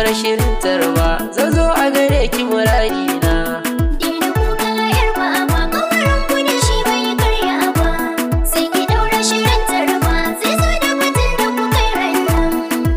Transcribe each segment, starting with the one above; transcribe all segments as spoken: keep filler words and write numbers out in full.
daura shirin tarba, zan zo a gare ki muradina. Dina kuka yar baba, kamarin ku da shi bai karya ba. Sai ki daura shirin tarba, zai zo da batun da kuka yi rannan.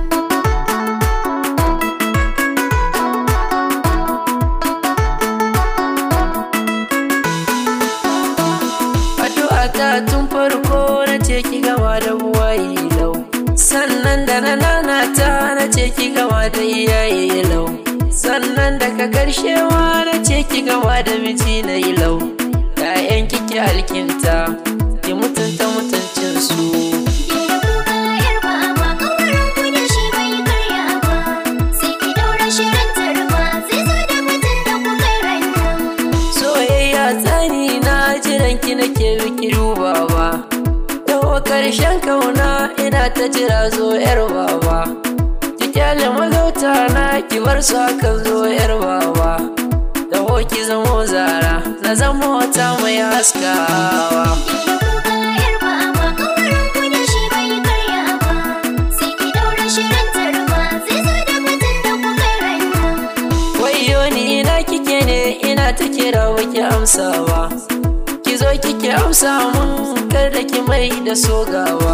Addu'a ta tun farko na ce ki gama da buwaye lau, sannan da na nanata na ce ki gama da iyaye lau, sannan daga karshe ma na ce ki gama da miji na yi lau. ‘Ya'yan kiki alkinta ki mutunta mutuncinsu. Dina kuka yar baba, kamarin ku da shi bai karya ba. Sai ki daura shirin tarba, zai zo da batun da kuka yi rannan. Soyayya tsani na jiran ki nake biki dubawa, yawo karshen kauna ina ta jira zo yar baba. Ki kyale magauta na ki bar su akan zo yar baba. Taho ki zamo zara na zama wata mai haskawa. Dina kuka yar baba, kamarin ku da shi bai karya ba. Sai ki daura shirin tarba, zai zo da batun da kuka yi rannan. Wayyo ni ina kike ne ina ta kira baki amsawa, ki zo kike amsa mun kar da ki mai da sogawa.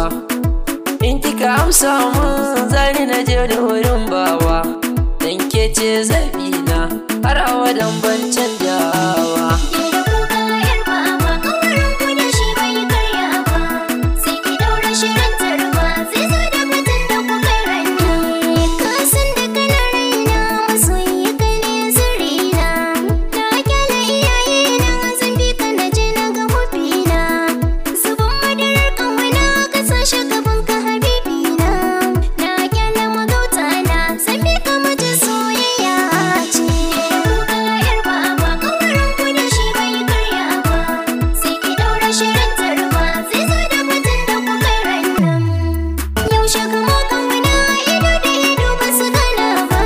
In kika amsa mun zani na je da wurin bawa, dan ke ce zabina har awadan ban canjawa. Dina kuka yar baba, kamarin ku da shi bai karya ba. Sai ki daura shirin tarba, zai zo da batun da kuka yi rannan. Ka san da kana raina, masoyi ka ne sirrina. Na kyale iyayena, zan bi ka na je na ga mafina. Zuban madarar ƙauna ka sa shi gaban ka habibina. Na kyale magauta na, zan bi ka mace soyayya ce. Dina kuka yar baba, kamarin ku da shi bai karya ba. Sai ki daura shirin tarba, zai zo da batun da kuka yi rannan. Yaushe kama ƙauna ido da ido ba su gana ba.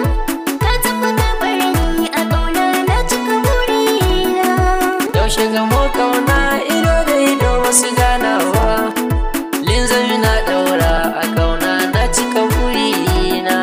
Ka tafi ka bar ni a ƙauna na cika burina. Yaushe gamo kauna ido da ido wasu ganawa, linzami na daura a kauna na cika burina.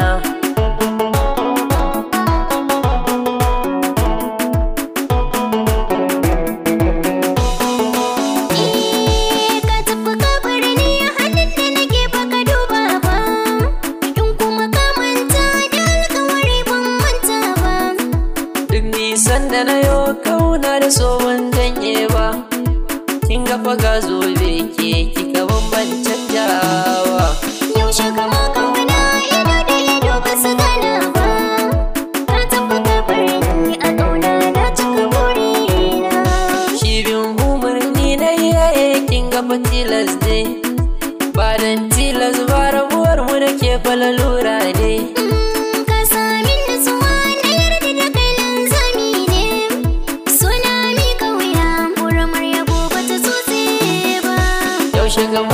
Eh, ka tafi ka bar ni hannun da nake baka duba ba. In kuma ka manta da alƙawari ban manta ba. Duk nisan da na yo kauna da so ban janye ba, kin ga fa ga zobe ke kika ban canjawa. Yaushe kama ƙauna ido da ido ba su gana ba. Ka tafi ka bar ni a ƙauna na cika burina. Shi bin umarni na iyaye kin ga fa tilas ne, ba dan tilas ba rabuwar mu da ke fa lalura ne. Mm, ka sami nutsuwa na yarda da kai linzami ne. Suna miƙa wuya, ƙoramar yabo ba ta tsotse ba. Yaushe gamo